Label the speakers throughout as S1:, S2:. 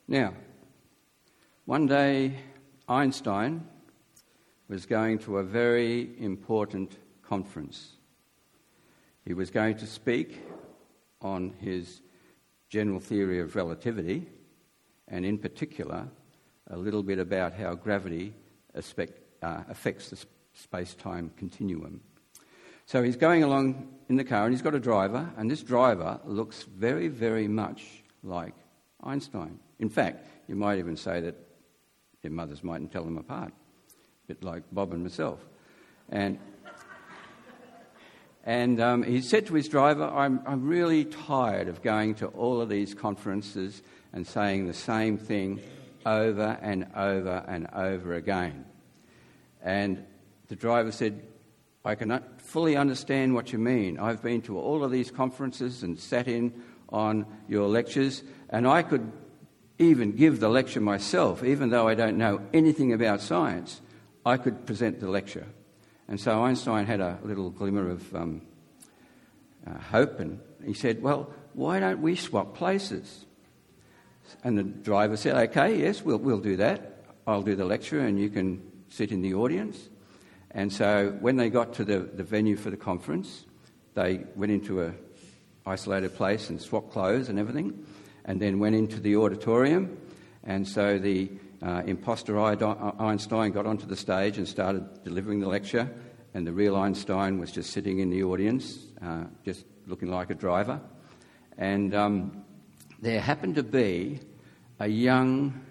S1: Now, one day Einstein was going to a very important conference. He was going to speak on his general theory of relativity, and in particular, a little bit about how gravity affects the space-time continuum. So he's going along in the car, and he's got a driver, and this driver looks very, very much like Einstein. In fact, you might even say that their mothers mightn't tell them apart, a bit like Bob and myself. And he said to his driver, I'm really tired of going to all of these conferences and saying the same thing over and over and over again. And the driver said, I cannot fully understand what you mean. I've been to all of these conferences and sat in on your lectures, and I could even give the lecture myself, even though I don't know anything about science. I could present the lecture. And so Einstein had a little glimmer of hope, and he said, well, why don't we swap places? And the driver said, okay, yes, we'll do that. I'll do the lecture and you can sit in the audience. And so when they got to the venue for the conference, they went into an isolated place and swapped clothes and everything, and then went into the auditorium. And so the imposter Einstein got onto the stage and started delivering the lecture, and the real Einstein was just sitting in the audience, just looking like a driver. And there happened to be a young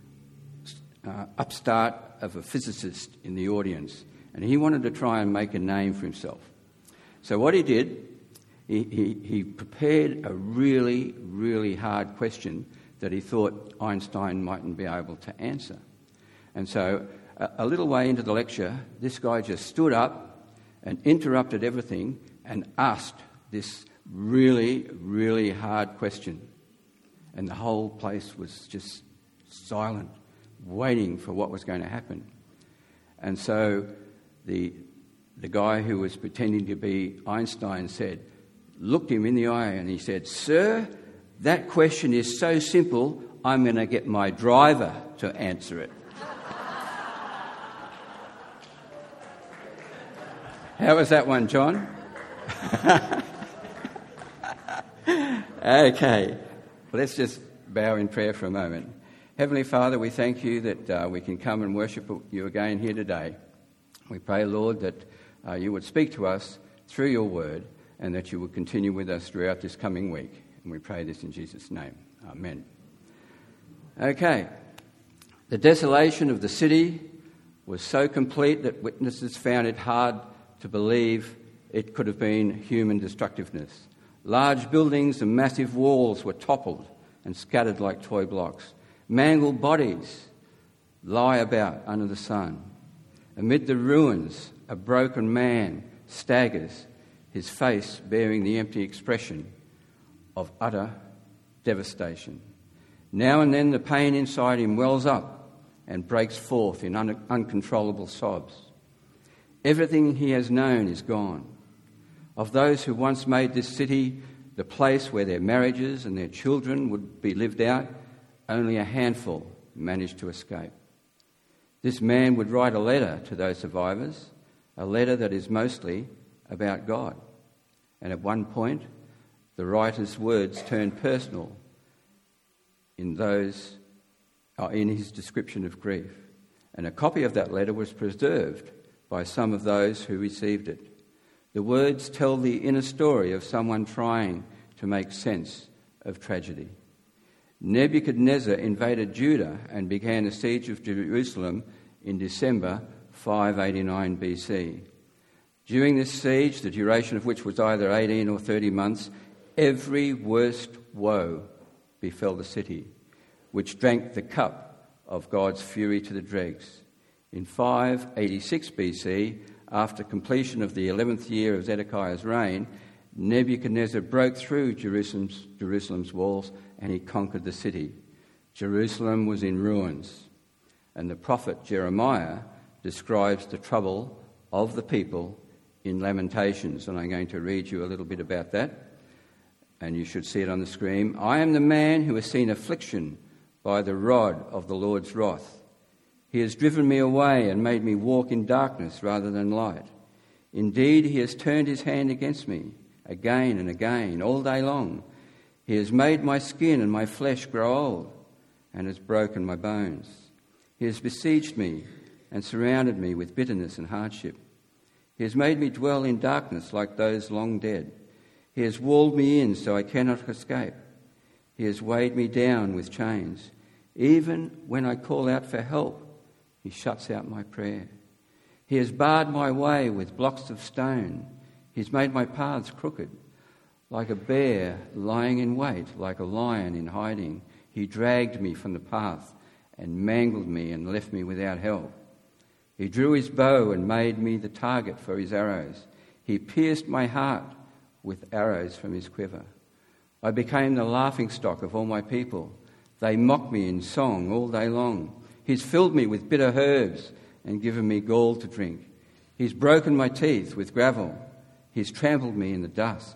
S1: upstart of a physicist in the audience, and he wanted to try and make a name for himself. So what he did, he prepared a really, really hard question that he thought Einstein mightn't be able to answer. And so a little way into the lecture, this guy just stood up and interrupted everything and asked this really, really hard question. And the whole place was just silent, waiting for what was going to happen. And so the guy who was pretending to be Einstein looked him in the eye and he said, "Sir, that question is so simple, I'm going to get my driver to answer it." How was that one, John? Okay, let's just bow in prayer for a moment. Heavenly Father, we thank you that we can come and worship you again here today. We pray, Lord, that you would speak to us through your word and that you would continue with us throughout this coming week. And we pray this in Jesus' name. Amen. Okay. The desolation of the city was so complete that witnesses found it hard to believe it could have been human destructiveness. Large buildings and massive walls were toppled and scattered like toy blocks. Mangled bodies lie about under the sun. Amid the ruins, a broken man staggers, his face bearing the empty expression of utter devastation. Now and then the pain inside him wells up and breaks forth in uncontrollable sobs. Everything he has known is gone. Of those who once made this city the place where their marriages and their children would be lived out, only a handful managed to escape. This man would write a letter to those survivors, a letter that is mostly about God. And at one point, the writer's words turned personal in his description of grief. And a copy of that letter was preserved by some of those who received it. The words tell the inner story of someone trying to make sense of tragedy. Nebuchadnezzar invaded Judah and began a siege of Jerusalem in December 589 BC. During this siege, the duration of which was either 18 or 30 months, every worst woe befell the city, which drank the cup of God's fury to the dregs. In 586 BC, after completion of the 11th year of Zedekiah's reign, Nebuchadnezzar broke through Jerusalem's walls and he conquered the city. Jerusalem was in ruins. And the prophet Jeremiah describes the trouble of the people in Lamentations. And I'm going to read you a little bit about that. And you should see it on the screen. "I am the man who has seen affliction, by the rod of the Lord's wrath. He has driven me away and made me walk in darkness rather than light. Indeed, he has turned his hand against me again and again, all day long. He has made my skin and my flesh grow old and has broken my bones. He has besieged me and surrounded me with bitterness and hardship. He has made me dwell in darkness like those long dead. He has walled me in so I cannot escape. He has weighed me down with chains. Even when I call out for help, he shuts out my prayer. He has barred my way with blocks of stone. He's made my paths crooked. Like a bear lying in wait, like a lion in hiding, he dragged me from the path and mangled me and left me without help. He drew his bow and made me the target for his arrows. He pierced my heart with arrows from his quiver. I became the laughingstock of all my people. They mock me in song all day long. He's filled me with bitter herbs and given me gall to drink. He's broken my teeth with gravel. He's trampled me in the dust.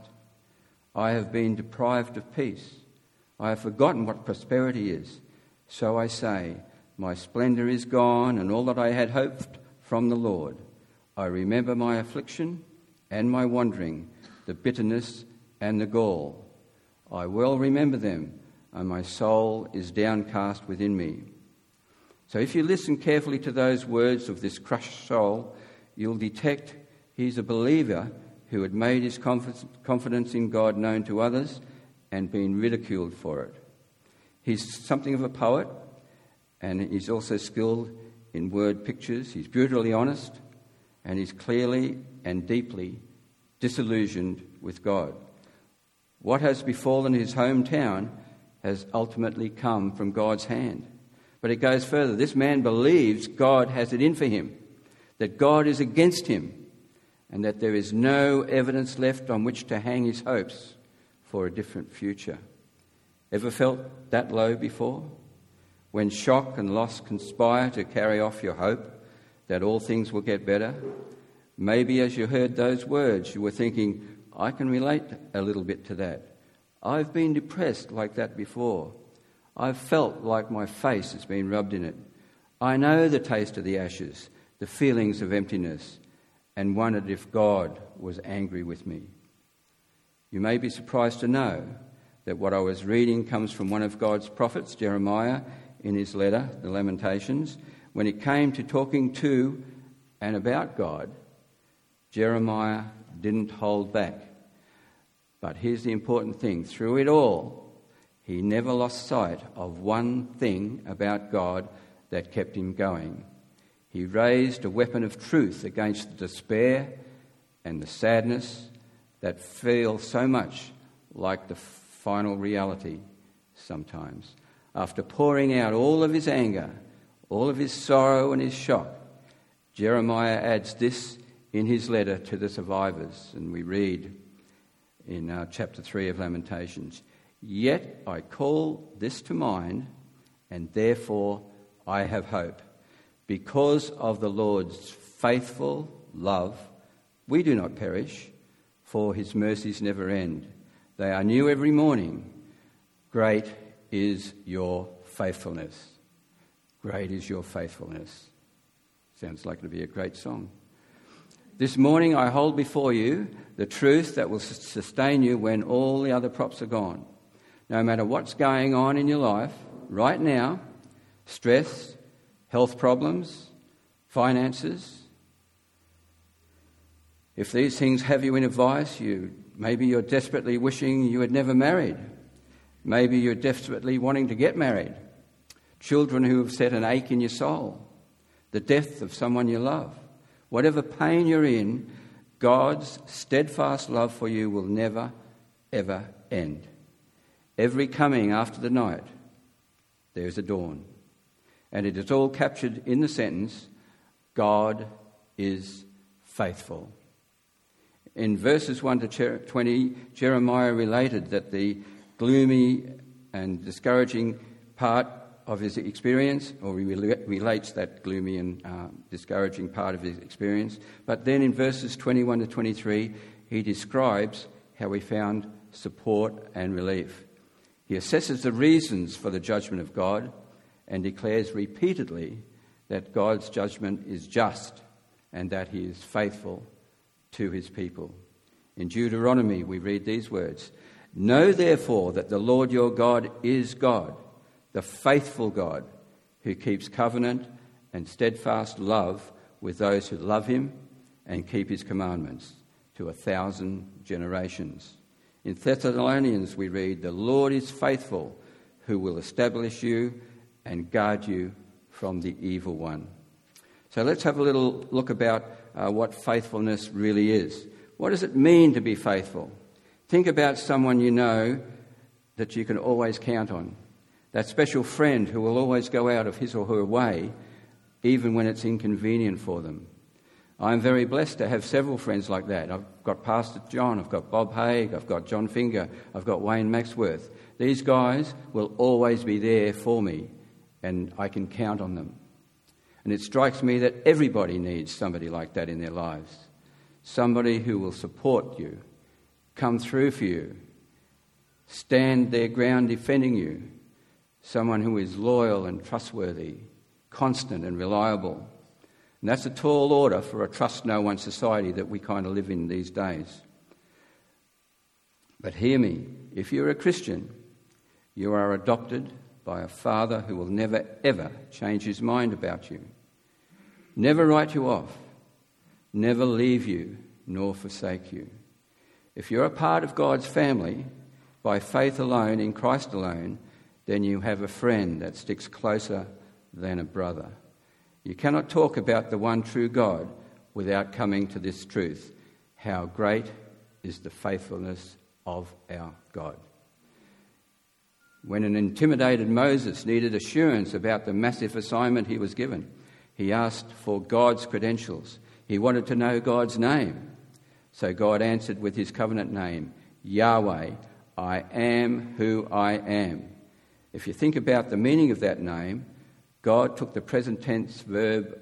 S1: I have been deprived of peace. I have forgotten what prosperity is. So I say, my splendour is gone and all that I had hoped from the Lord. I remember my affliction and my wandering, the bitterness and the gall. I well remember them, and my soul is downcast within me. So if you listen carefully to those words of this crushed soul, you'll detect he's a believer who had made his confidence in God known to others and been ridiculed for it. He's something of a poet, and he's also skilled in word pictures. He's brutally honest, and he's clearly and deeply disillusioned with God. What has befallen his hometown has ultimately come from God's hand. But it goes further. This man believes God has it in for him, that God is against him, and that there is no evidence left on which to hang his hopes for a different future. Ever felt that low before? When shock and loss conspire to carry off your hope that all things will get better? Maybe as you heard those words, you were thinking, I can relate a little bit to that. I've been depressed like that before. I've felt like my face has been rubbed in it. I know the taste of the ashes, the feelings of emptiness, and wondered if God was angry with me. You may be surprised to know that what I was reading comes from one of God's prophets, Jeremiah, in his letter, the Lamentations. When it came to talking to and about God, Jeremiah didn't hold back. But here's the important thing. Through it all, he never lost sight of one thing about God that kept him going. He raised a weapon of truth against the despair and the sadness that feel so much like the final reality sometimes. After pouring out all of his anger, all of his sorrow and his shock, Jeremiah adds this in his letter to the survivors, and we read in chapter 3 of Lamentations, "Yet I call this to mind, and therefore I have hope. Because of the Lord's faithful love, we do not perish, for his mercies never end. They are new every morning. Great is your faithfulness." Great is your faithfulness. Sounds like it'll be a great song. This morning I hold before you the truth that will sustain you when all the other props are gone. No matter what's going on in your life right now, stress, health problems, finances. If these things have you in a vice, maybe you're desperately wishing you had never married. Maybe you're desperately wanting to get married. Children who have set an ache in your soul. The death of someone you love. Whatever pain you're in, God's steadfast love for you will never, ever end. Every coming after the night, there's a dawn. And it is all captured in the sentence, God is faithful. In verses 1 to 20, Jeremiah related that the gloomy and discouraging part of his experience, or he relates that gloomy and discouraging part of his experience. But then in verses 21 to 23, he describes how he found support and relief. He assesses the reasons for the judgment of God and declares repeatedly that God's judgment is just and that he is faithful to his people. In Deuteronomy, we read these words, "Know therefore that the Lord your God is God, the faithful God, who keeps covenant and steadfast love with those who love him and keep his commandments to 1,000 generations." In Thessalonians, we read, "The Lord is faithful, who will establish you and guard you from the evil one." So let's have a little look about what faithfulness really is. What does it mean to be faithful? Think about someone you know that you can always count on. That special friend who will always go out of his or her way, even when it's inconvenient for them. I'm very blessed to have several friends like that. I've got Pastor John, I've got Bob Haig, I've got John Finger, I've got Wayne Maxworth. These guys will always be there for me, and I can count on them. And it strikes me that everybody needs somebody like that in their lives. Somebody who will support you, come through for you, stand their ground defending you. Someone who is loyal and trustworthy, constant and reliable. And that's a tall order for a trust-no-one society that we kind of live in these days. But hear me, if you're a Christian, you are adopted by a Father who will never, ever change his mind about you. Never write you off, never leave you, nor forsake you. If you're a part of God's family, by faith alone, in Christ alone, then you have a friend that sticks closer than a brother. You cannot talk about the one true God without coming to this truth. How great is the faithfulness of our God. When an intimidated Moses needed assurance about the massive assignment he was given, he asked for God's credentials. He wanted to know God's name. So God answered with his covenant name, Yahweh, I am who I am. If you think about the meaning of that name, God took the present tense verb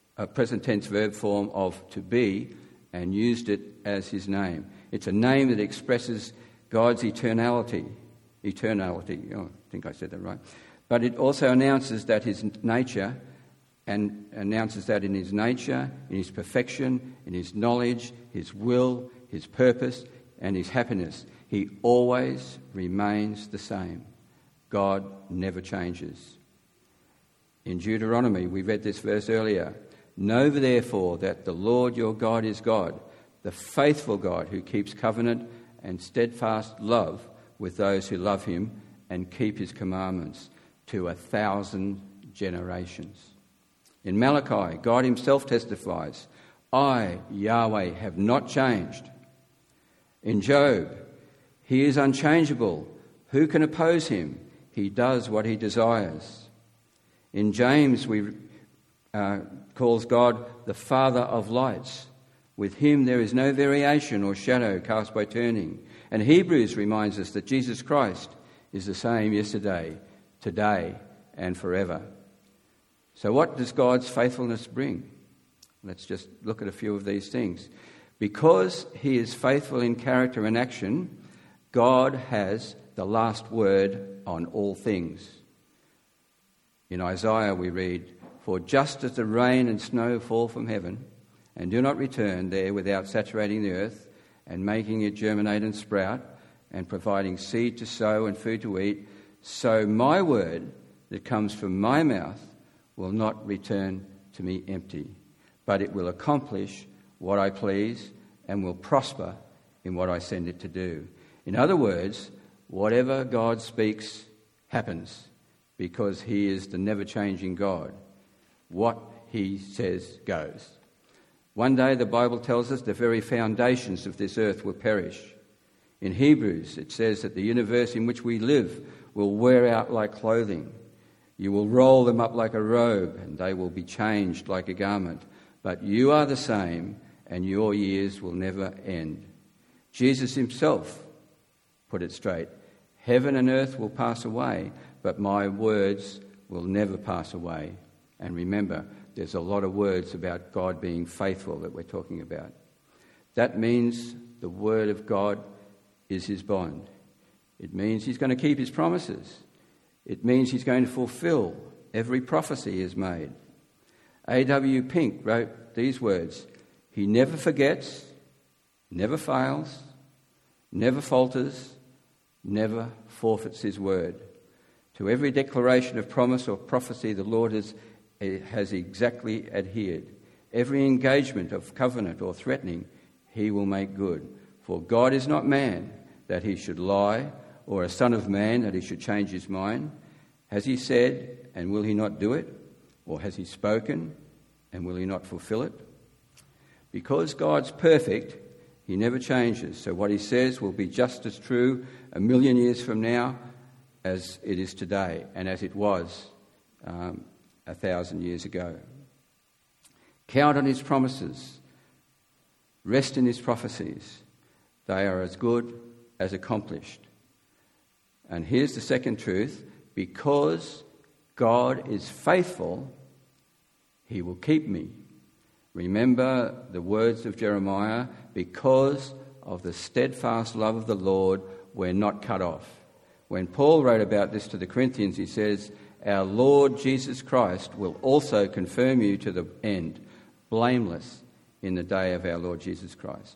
S1: form of to be and used it as his name. It's a name that expresses God's eternality. Oh, I think I said that right. But it also announces that his nature, and announces that in his nature, in his perfection, in his knowledge, his will, his purpose, and his happiness. He always remains the same. God never changes. In Deuteronomy, we read this verse earlier. Know therefore that the Lord your God is God, the faithful God who keeps covenant and steadfast love with those who love him and keep his commandments to 1,000 generations. In Malachi, God himself testifies, I, Yahweh, have not changed. In Job, he is unchangeable. Who can oppose him? He does what he desires. In James, we calls God the Father of lights. With him there is no variation or shadow cast by turning. And Hebrews reminds us that Jesus Christ is the same yesterday, today, and forever. So what does God's faithfulness bring? Let's just look at a few of these things. Because he is faithful in character and action, God has the last word on all things. In Isaiah we read, For just as the rain and snow fall from heaven and do not return there without saturating the earth and making it germinate and sprout and providing seed to sow and food to eat, so my word that comes from my mouth will not return to me empty, but it will accomplish what I please and will prosper in what I send it to do. In other words, whatever God speaks happens because he is the never-changing God. What he says goes. One day the Bible tells us the very foundations of this earth will perish. In Hebrews it says that the universe in which we live will wear out like clothing. You will roll them up like a robe and they will be changed like a garment. But you are the same and your years will never end. Jesus himself put it straight. Heaven and earth will pass away, but my words will never pass away. And remember, there's a lot of words about God being faithful that we're talking about. That means the word of God is his bond. It means he's going to keep his promises. It means he's going to fulfill every prophecy he has made. A.W. Pink wrote these words: "He never forgets, never fails, never falters, never forfeits his word. To every declaration of promise or prophecy the Lord has exactly adhered. Every engagement of covenant or threatening he will make good. For God is not man that he should lie, or a son of man that he should change his mind. Has he said, and will he not do it? Or has he spoken, and will he not fulfill it?" Because God's perfect, he never changes. So what he says will be just as true 1,000,000 years from now as it is today, and as it was 1,000 years ago. Count on his promises. Rest in his prophecies. They are as good as accomplished. And here's the second truth: because God is faithful, he will keep me. Remember the words of Jeremiah: because of the steadfast love of the Lord, we're not cut off. When Paul wrote about this to the Corinthians, he says, "Our Lord Jesus Christ will also confirm you to the end, blameless in the day of our Lord Jesus Christ."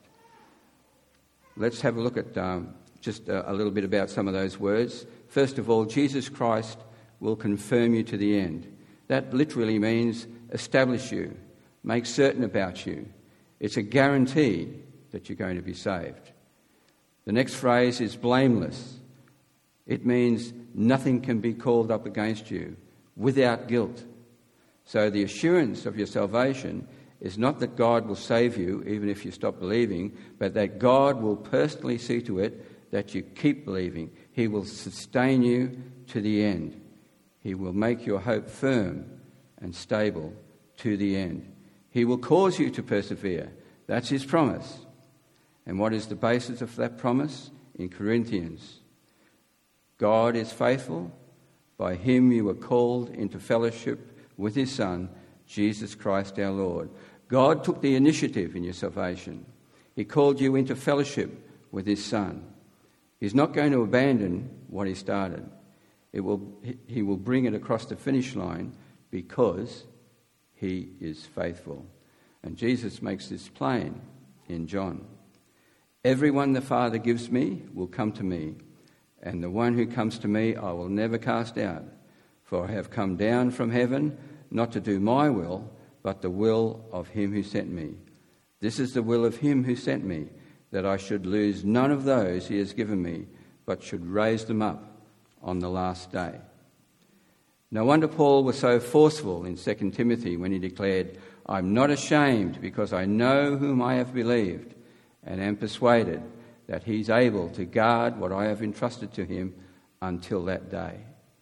S1: Let's have a look at just a little bit about some of those words. First of all, Jesus Christ will confirm you to the end. That literally means establish you, make certain about you. It's a guarantee that you're going to be saved. The next phrase is blameless. It means nothing can be called up against you, without guilt. So the assurance of your salvation is not that God will save you even if you stop believing, but that God will personally see to it that you keep believing. He will sustain you to the end. He will make your hope firm and stable to the end. He will cause you to persevere. That's his promise. And what is the basis of that promise? In Corinthians, God is faithful. By him you were called into fellowship with his Son, Jesus Christ our Lord. God took the initiative in your salvation. He called you into fellowship with his Son. He's not going to abandon what he started. He will bring it across the finish line because he is faithful. And Jesus makes this plain in John. "Everyone the Father gives me will come to me, and the one who comes to me I will never cast out. For I have come down from heaven not to do my will, but the will of him who sent me. This is the will of him who sent me, that I should lose none of those he has given me, but should raise them up on the last day." No wonder Paul was so forceful in 2 Timothy when he declared, "I'm not ashamed, because I know whom I have believed, and am persuaded that he's able to guard what I have entrusted to him until that day."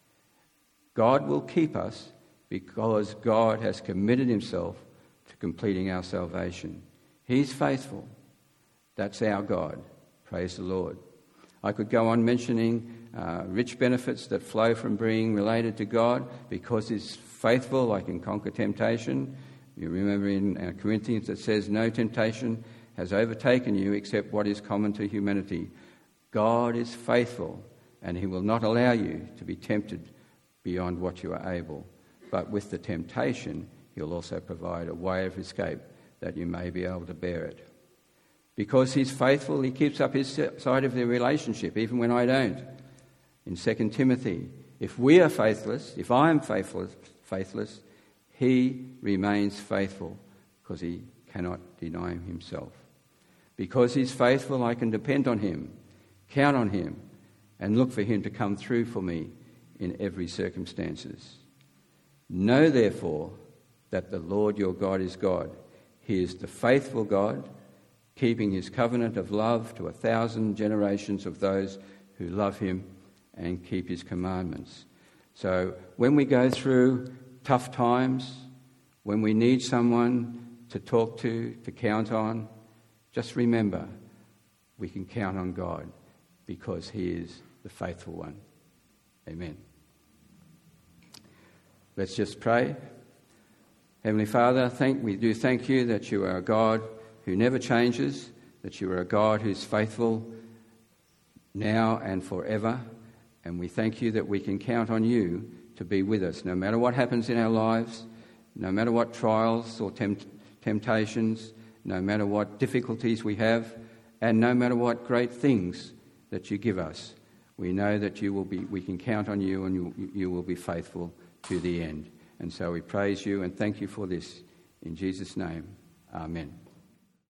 S1: God will keep us because God has committed himself to completing our salvation. He's faithful. That's our God. Praise the Lord. I could go on mentioning rich benefits that flow from being related to God. Because he's faithful, I can conquer temptation. You remember in Corinthians it says, "No temptation has overtaken you except what is common to humanity." God is faithful, and he will not allow you to be tempted beyond what you are able. But with the temptation, he'll also provide a way of escape that you may be able to bear it. Because he's faithful, he keeps up his side of the relationship, even when I don't. In 2 Timothy, if we are faithless, if I am faithless, he remains faithful, because he cannot deny himself. Because he's faithful, I can depend on him, count on him, and look for him to come through for me in every circumstances. Know, therefore, that the Lord your God is God. He is the faithful God, keeping his covenant of love to 1,000 generations of those who love him and keep his commandments. So when we go through tough times, when we need someone to talk to count on, just remember we can count on God because he is the faithful one. Amen. Let's just pray. Heavenly Father, we do thank you that you are a God who never changes, that you are a God who's faithful now and forever. And we thank you that we can count on you to be with us, no matter what happens in our lives, no matter what trials or temptations, no matter what difficulties we have, and no matter what great things that you give us. We know that we can count on you, and you will be faithful to the end. And so we praise you and thank you for this. In Jesus' name, amen.